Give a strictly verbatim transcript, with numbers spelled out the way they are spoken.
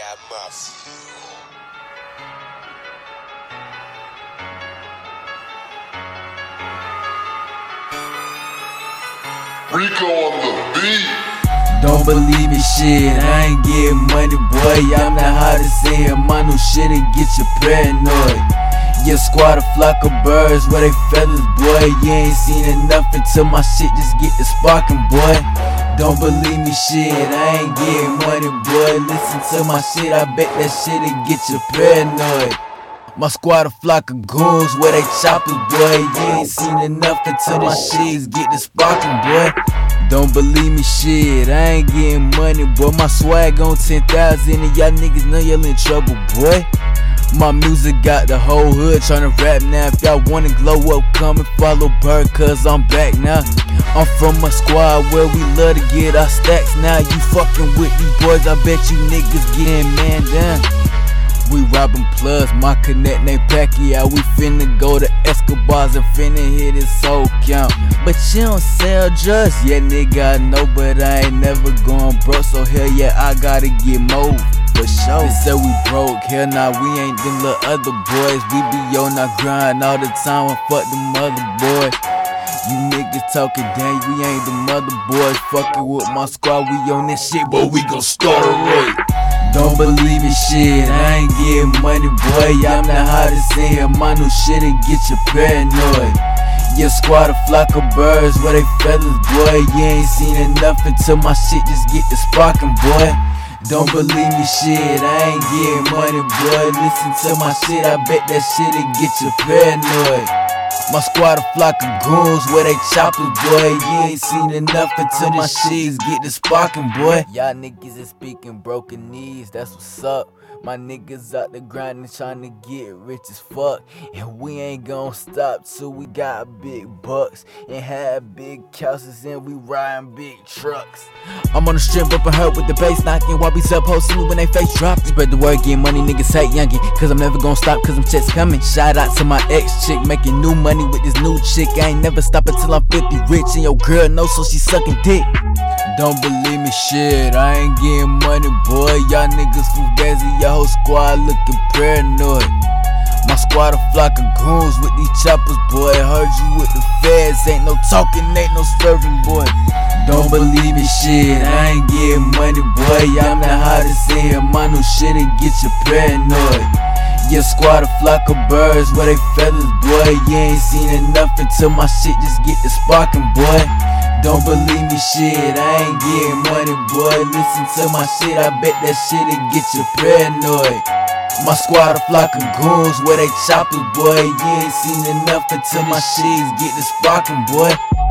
got muffs. Rico on the beat. Don't believe me, shit, I ain't getting money, boy. I'm the hottest in here, my new shit and get you paranoid. Yeah, squad a flock of birds, where they feathers, boy. You ain't seen enough until my shit just get the sparking, boy. Don't believe me, shit, I ain't getting money, boy. Listen to my shit, I bet that shit'll get you paranoid. My squad a flock of goons, where they choppers, boy. You ain't seen enough until my shits get the sparking, boy. Don't believe me, shit, I ain't getting money, boy. My swag on ten thousand and y'all niggas know y'all in trouble, boy. My music got the whole hood tryna rap now. If y'all wanna glow up, come and follow Bird, cause I'm back now. I'm from a squad where we love to get our stacks. Now you fucking with these boys, I bet you niggas getting man down. We robbing plugs, my connect named Pacquiao. We finna go to Escobar's and finna hit his soul count. But you don't sell drugs, yeah nigga I know, but I ain't never going broke. So hell yeah, I gotta get more, for sure. They say we broke, hell nah, we ain't them little other boys. We be on our grind all the time and fuck them other boys. You niggas talking dang, we ain't them other boys. Fucking with my squad, we on this shit, but we gon' start a raid. Don't believe me, shit, I ain't getting money, boy. I'm the hottest in here, my new shit'll get you paranoid. Yeah, squad a flock of birds, where they feathers, boy. You ain't seen enough until my shit just get the sparking, boy. Don't believe me, shit, I ain't getting money, boy. Listen to my shit, I bet that shit'll get you paranoid. My squad a flock of goons, where they choppers, boy. You ain't seen enough until my shits get the sparking, boy. Y'all niggas is speaking broken knees, that's what's up. My niggas out the grindin' tryna get rich as fuck. And we ain't gon' stop till we got big bucks and have big houses and we riding big trucks. I'm on the strip up and hurt with the bass knocking while we supposed to me when they face dropping. Spread the word, get money, niggas hate youngin', cause I'm never gon' stop cause them checks coming. Shout out to my ex chick making new money with this new chick. I ain't never stop until I'm filthy rich and your girl knows so she sucking dick. Don't believe me, shit, I ain't getting money, boy. Y'all niggas fugazi, y'all whole squad looking paranoid. My squad a flock of goons with these choppers, boy. Heard you with the feds, ain't no talking, ain't no serving, boy. Don't believe me, shit, I ain't getting money, boy. I'm the hottest in here, my new shit'll get you paranoid. Yeah, squad a flock of birds, where they feathers, boy. You ain't seen enough until my shit just get the sparking, boy. Don't believe me, shit, I ain't getting money, boy. Listen to my shit, I bet that shit'll get you paranoid. My squad a flock of goons, where they choppers, boy. You ain't seen enough until my shits get the sparking, boy.